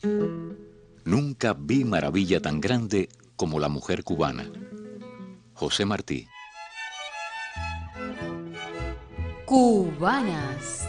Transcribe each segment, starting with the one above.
Nunca vi maravilla tan grande como la mujer cubana. José Martí. Cubanas.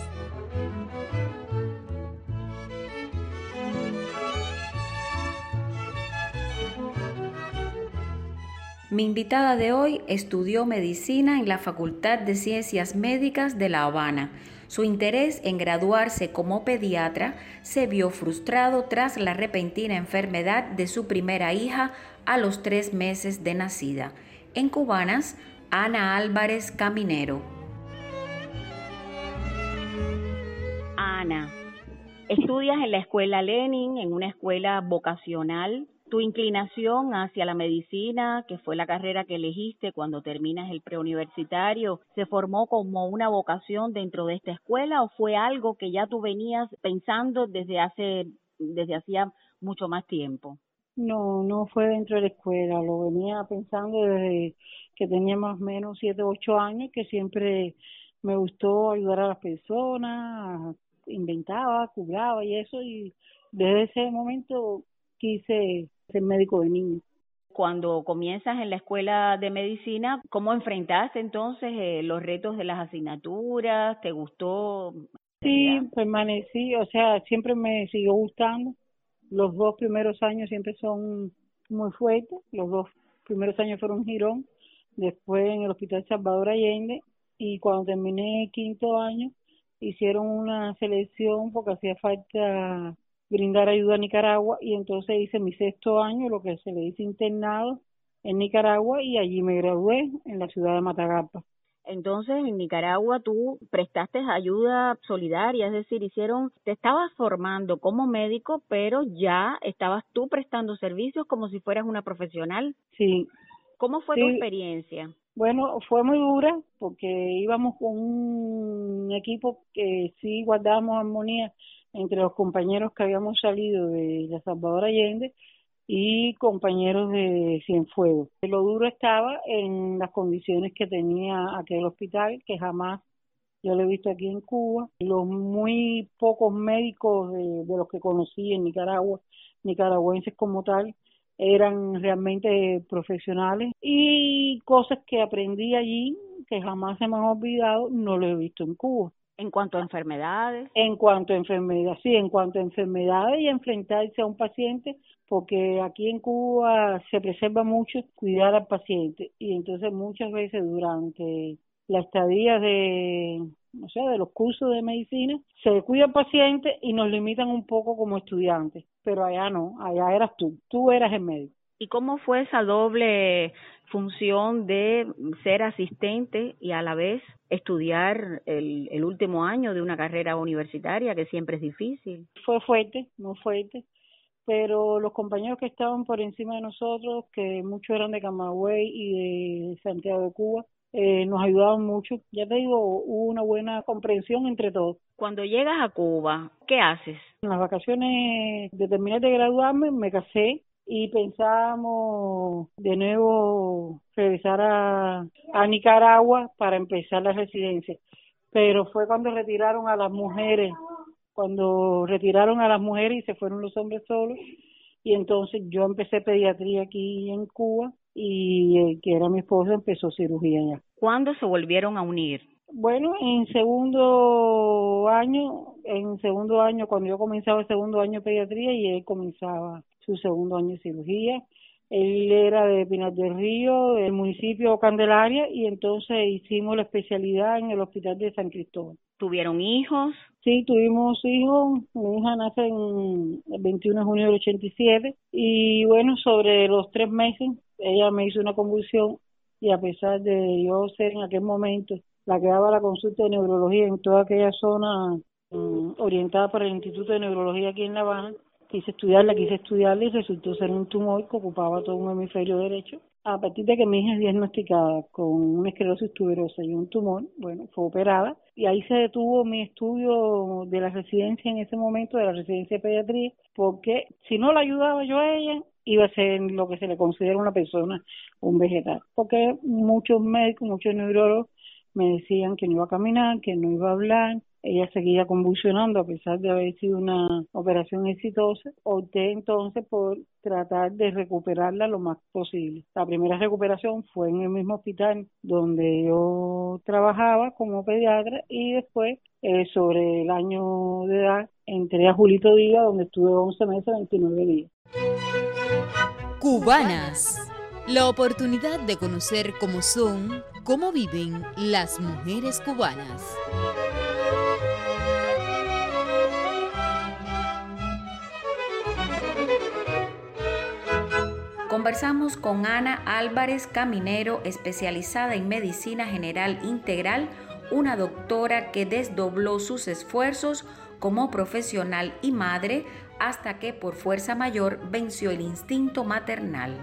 Mi invitada de hoy estudió medicina en la Facultad de Ciencias Médicas de La Habana. Su interés en graduarse como pediatra se vio frustrado tras la repentina enfermedad de su primera hija a los 3 meses de nacida. En Cubanas, Ana Álvarez Caminero. Ana, estudias en la Escuela Lenin, en una escuela vocacional. Tu inclinación hacia la medicina, que fue la carrera que elegiste cuando terminas el preuniversitario, ¿se formó como una vocación dentro de esta escuela o fue algo que ya tú venías pensando desde hacía mucho más tiempo? No, no fue dentro de la escuela, lo venía pensando desde que tenía más o menos 7, 8 años, que siempre me gustó ayudar a las personas, inventaba, curaba y eso, y desde ese momento quise ser médico de niños. Cuando comienzas en la escuela de medicina, ¿cómo enfrentaste entonces los retos de las asignaturas? ¿Te gustó? Sí, permanecí, o sea, siempre me siguió gustando. Los 2 primeros años siempre son muy fuertes. Los 2 primeros años fueron Girón, después en el Hospital Salvador Allende, y cuando terminé el quinto año hicieron una selección porque hacía falta brindar ayuda a Nicaragua, y entonces hice mi sexto año, lo que se le dice internado, en Nicaragua, y allí me gradué en la ciudad de Matagalpa. Entonces, en Nicaragua tú prestaste ayuda solidaria, es decir, te estabas formando como médico, pero ya estabas tú prestando servicios como si fueras una profesional. Sí, ¿Cómo fue tu sí. experiencia? Bueno, fue muy dura porque íbamos con un equipo que sí guardábamos armonía entre los compañeros que habíamos salido de la Salvador Allende y compañeros de Cienfuegos. Lo duro estaba en las condiciones que tenía aquel hospital, que jamás yo lo he visto aquí en Cuba. Los muy pocos médicos de los que conocí en Nicaragua, nicaragüenses como tal, eran realmente profesionales, y cosas que aprendí allí que jamás se me han olvidado, no lo he visto en Cuba. En cuanto a enfermedades. En cuanto a enfermedad, sí, en cuanto a enfermedades y enfrentarse a un paciente, porque aquí en Cuba se preserva mucho cuidar al paciente, y entonces muchas veces durante la estadía o sea, de los cursos de medicina, se cuida al paciente y nos limitan un poco como estudiantes, pero allá no, allá eras tú eras el médico. ¿Y cómo fue esa doble función de ser asistente y a la vez estudiar el último año de una carrera universitaria que siempre es difícil? Fue fuerte, muy fuerte, pero los compañeros que estaban por encima de nosotros, que muchos eran de Camagüey y de Santiago de Cuba, nos ayudaban mucho. Ya te digo, hubo una buena comprensión entre todos. Cuando llegas a Cuba, ¿qué haces? En las vacaciones de terminar de graduarme, me casé y pensábamos de nuevo regresar a Nicaragua para empezar la residencia. Pero fue cuando retiraron a las mujeres y se fueron los hombres solos, y entonces yo empecé pediatría aquí en Cuba, y el que era mi esposo empezó cirugía allá. ¿Cuándo se volvieron a unir? Bueno, en segundo año, cuando yo comenzaba el segundo año de pediatría y él comenzaba su segundo año de cirugía. Él era de Pinar del Río, del municipio de Candelaria, y entonces hicimos la especialidad en el Hospital de San Cristóbal. ¿Tuvieron hijos? Sí, tuvimos hijos. Mi hija nace el 21 de junio del 87, y bueno, sobre los 3 meses ella me hizo una convulsión, y a pesar de yo ser en aquel momento la que daba la consulta de neurología en toda aquella zona orientada por el Instituto de Neurología aquí en La Habana, quise estudiarla y resultó ser un tumor que ocupaba todo un hemisferio derecho. A partir de que mi hija es diagnosticada con una esclerosis tuberosa y un tumor, bueno, fue operada, y ahí se detuvo mi estudio de la residencia en ese momento, de la residencia de pediatría, porque si no la ayudaba yo a ella, iba a ser lo que se le considera una persona, un vegetal, porque muchos médicos, muchos neurólogos me decían que no iba a caminar, que no iba a hablar. Ella seguía convulsionando a pesar de haber sido una operación exitosa. Opté entonces por tratar de recuperarla lo más posible. La primera recuperación fue en el mismo hospital donde yo trabajaba como pediatra y después, sobre el año de edad, entré a Julito Díaz, donde estuve 11 meses, 29 días. Cubanas, la oportunidad de conocer cómo son, cómo viven las mujeres cubanas. Conversamos con Ana Álvarez Caminero, especializada en medicina general integral, una doctora que desdobló sus esfuerzos como profesional y madre hasta que por fuerza mayor venció el instinto maternal.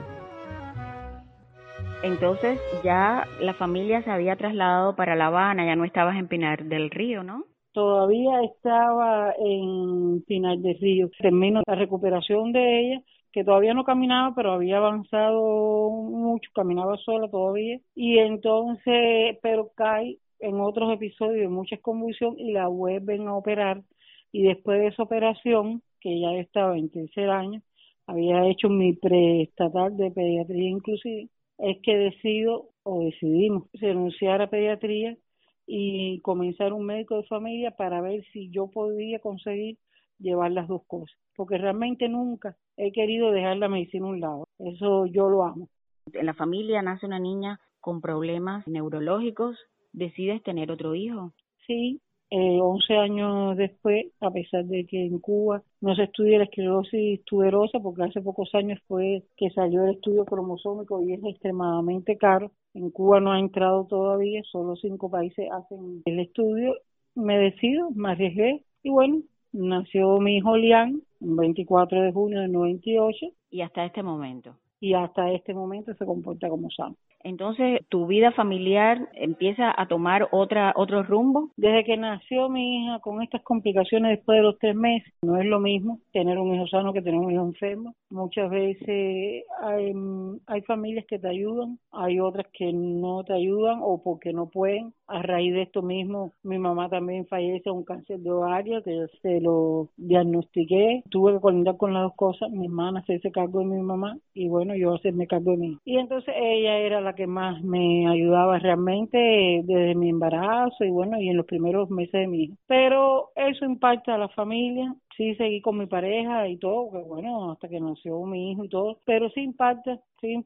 Entonces ya la familia se había trasladado para La Habana, ya no estabas en Pinar del Río, ¿no? Todavía estaba en Pinar del Río. Termino la recuperación de ella, que todavía no caminaba, pero había avanzado mucho, caminaba sola todavía. Y entonces, pero cae en otros episodios de mucha convulsión y la vuelven a operar. Y después de esa operación, que ya estaba en tercer año, había hecho mi preestatal de pediatría inclusive, es que decidimos renunciar a pediatría y comenzar un médico de familia para ver si yo podía conseguir llevar las dos cosas, porque realmente nunca he querido dejar la medicina a un lado, eso yo lo amo. En la familia nace una niña con problemas neurológicos, decides tener otro hijo. Sí, 11 años después, a pesar de que en Cuba no se estudia la esclerosis tuberosa, porque hace pocos años fue que salió el estudio cromosómico y es extremadamente caro. En Cuba no ha entrado todavía, solo 5 países hacen el estudio. Me decido, me arriesgué y bueno, nació mi hijo Lian, el 24 de junio del 98. Y hasta este momento. Y hasta este momento se comporta como sano. Entonces, ¿tu vida familiar empieza a tomar otro rumbo? Desde que nació mi hija con estas complicaciones después de los 3 meses, no es lo mismo tener un hijo sano que tener un hijo enfermo. Muchas veces hay familias que te ayudan, hay otras que no te ayudan o porque no pueden. A raíz de esto mismo, mi mamá también fallece de un cáncer de ovario que yo se lo diagnostiqué. Tuve que coordinar con las dos cosas, mi hermana hacerse cargo de mi mamá y bueno, yo hacerme cargo de mí. Y entonces ella era la que más me ayudaba realmente desde mi embarazo y bueno, y en los primeros meses de mi hija. Pero eso impacta a la familia. Sí, seguí con mi pareja y todo, que bueno, hasta que nació mi hijo y todo, pero sí impacta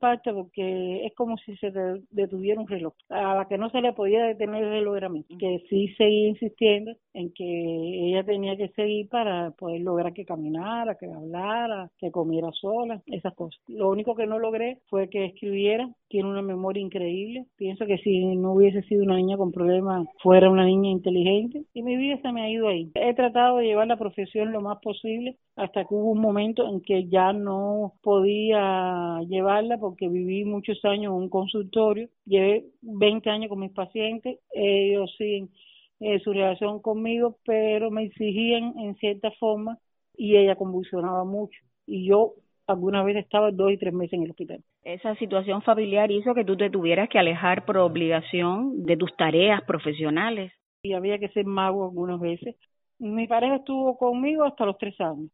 porque es como si se detuviera un reloj. A la que no se le podía detener el reloj era a mí, que sí seguí insistiendo en que ella tenía que seguir para poder lograr que caminara, que hablara, que comiera sola, esas cosas. Lo único que no logré fue que escribiera, tiene una memoria increíble, pienso que si no hubiese sido una niña con problemas, fuera una niña inteligente, y mi vida se me ha ido ahí. He tratado de llevar la profesión lo más posible, hasta que hubo un momento en que ya no podía llevarla porque viví muchos años en un consultorio, llevé 20 años con mis pacientes, ellos siguen su relación conmigo, pero me exigían en cierta forma y ella convulsionaba mucho y yo alguna vez estaba 2 y 3 meses en el hospital. Esa situación familiar hizo que tú te tuvieras que alejar por obligación de tus tareas profesionales. Y había que ser mago algunas veces. Mi pareja estuvo conmigo hasta los 3 años,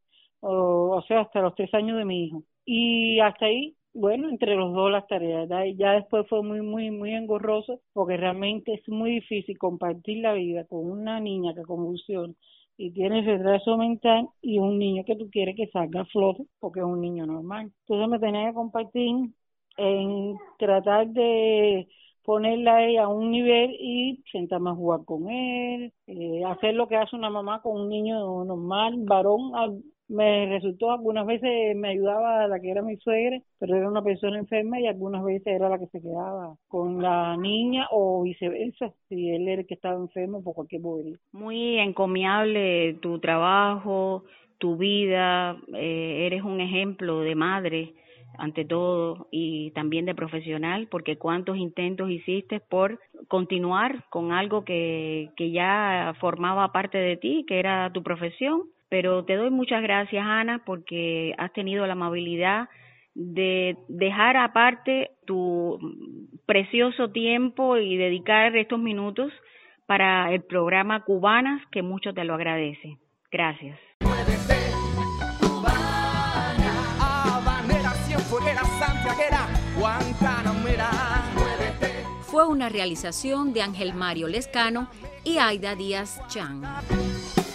o sea, hasta los 3 años de mi hijo. Y hasta ahí, bueno, entre los dos las tareas. Ya después fue muy engorroso, porque realmente es muy difícil compartir la vida con una niña que convulsiona y tiene retraso mental y un niño que tú quieres que salga a flote, porque es un niño normal. Entonces me tenía que compartir en tratar de ponerla a ella a un nivel y sentarme a jugar con él, hacer lo que hace una mamá con un niño normal, varón. Me resultó, algunas veces me ayudaba la que era mi suegra, pero era una persona enferma y algunas veces era la que se quedaba con la niña o viceversa, si él era el que estaba enfermo por cualquier bobería. Muy encomiable tu trabajo, tu vida, eres un ejemplo de madre ante todo y también de profesional, porque cuántos intentos hiciste por continuar con algo que ya formaba parte de ti, que era tu profesión. Pero te doy muchas gracias, Ana, porque has tenido la amabilidad de dejar aparte tu precioso tiempo y dedicar estos minutos para el programa Cubanas, que mucho te lo agradece. Gracias. Fue una realización de Ángel Mario Lescano y Aida Díaz Chan.